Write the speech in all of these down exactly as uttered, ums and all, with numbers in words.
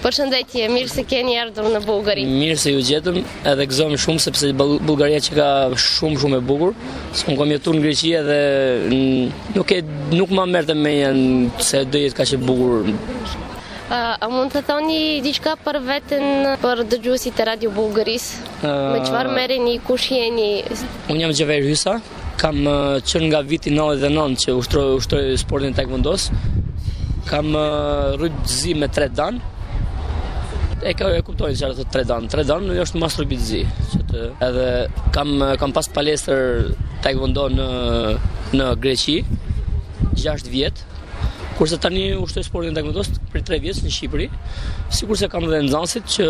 Përshëndetje, mirë se keni ardhur në Bullgari. Mirë se ju gjetëm, edhe gëzojmë shumë sepse Bullgaria që ka shumë shumë e bukur. S'kam kam jetuar në Greqi edhe nuk e nuk më merrte mendja se do jetë kaq e bukur. Uh, a mund të thoni diçka për veten, për dëgjuesit e Radio Bullgarisë? Uh, Me çfarë merreni, kush jeni? Unë jam Xhaver Hysa, kam uh, qenë nga viti nëntëdhjetë e nëntë që ushtroj ushtroj sportin taekwondos. Kam uh, rrypëzi me tre dan. E ka e kuptojnë çfarë thotë tre dan. Tre dan është mas rrypëzi, që të, edhe kam kam pas palestër taekwondo në në Greqi gjashtë vjet. Kurse tani ushtoj sportin taekwondos për tre vjet në Shqipëri. Sigurisht se kam edhe nxënësit që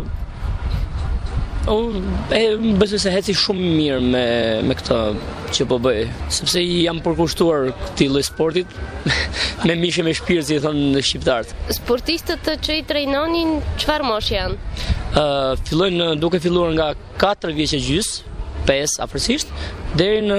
o e besoj se heci shumë mirë me me këtë që po bëj, sepse jam përkushtuar këtij lloj sportit me mishe me shpirt, si thonë shqiptarët. Sportistët që i trejnonin çfarë moshë janë? Ë uh, fillojnë duke filluar nga katër vjeç e gjys, pesë afërsisht, deri në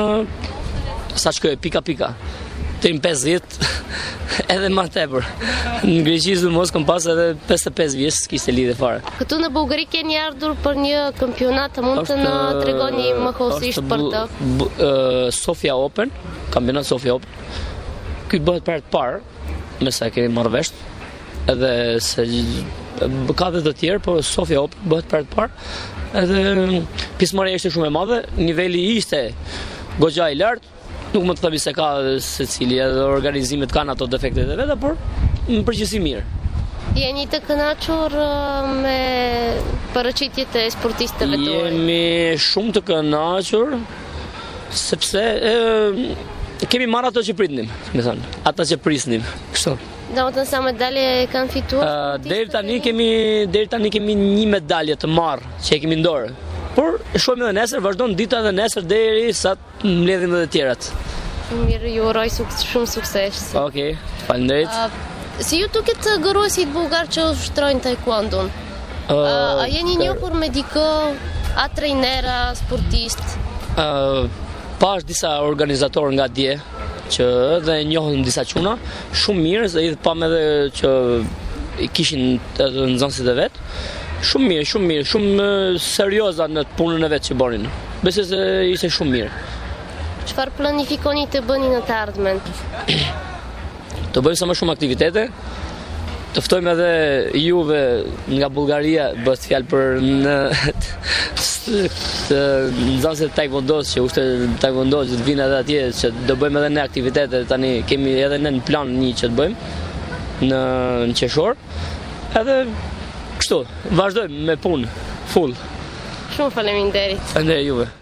sa shkoj pika pika. Deri në pesëdhjetë edhe më tepër. Në Greqi mos kam pas edhe pesëdhjetë e pesë vjeç, s'kishte lidhje fare. Këtu në Bullgari keni ardhur për një kampionat, mund të na tregoni më hollësisht për të? Uh, Sofia Open, kampionat Sofia Open. Ky bëhet për të parë, me sa kemi marrë vesh, edhe se ka dhe të tjerë, por Sofia Open bëhet për të parë. Edhe pjesëmarrja ishte shumë e madhe, niveli ishte goxha i lartë. Nuk më të themi se ka se cili edhe organizimet kanë ato defektet e veta, por në përgjithësi mirë. Jeni të kënaqur me paraqitjet e sportistëve tuaj? Jemi shumë të kënaqur sepse e, kemi marrë ato që pritnim, më thënë, ata që prisnim, kështu. Domethënë sa medalje kanë fituar? Uh, deri tani kemi deri tani kemi një medalje të marrë që e kemi në dorë. Por shohim edhe nesër, vazhdon dita edhe nesër deri sa të mbledhim edhe të tjerat. Shumë mirë, ju uroj suk shumë sukses. Okej, okay, faleminderit. Uh, si ju duket gëruesit bullgar që ushtrojnë taekwondon? Uh, uh, a jeni njohur me dikë, a trejnera, sportist? Uh, Pash disa organizatorë nga dje që edhe njohën disa çuna, shumë mirë, se i pam edhe që i kishin edhe nxënësit e vet. Shumë mirë, shumë mirë, shumë serioza në punën e vetë që bënin. Besoj se ishte shumë mirë. Çfarë planifikoni të bëni në të ardhmen? Të bëjmë sa më shumë aktivitete. Të ftojmë edhe juve nga Bullgaria, bëhet fjalë për në nxënësit e taekwondos që ushte taekwondo që të vinë edhe atje, që do bëjmë edhe ne aktivitete. Tani kemi edhe ne në plan një që të bëjmë në në qershor. Edhe kështu, vazhdojmë me punë, full. Shumë faleminderit. Faleminderit juve.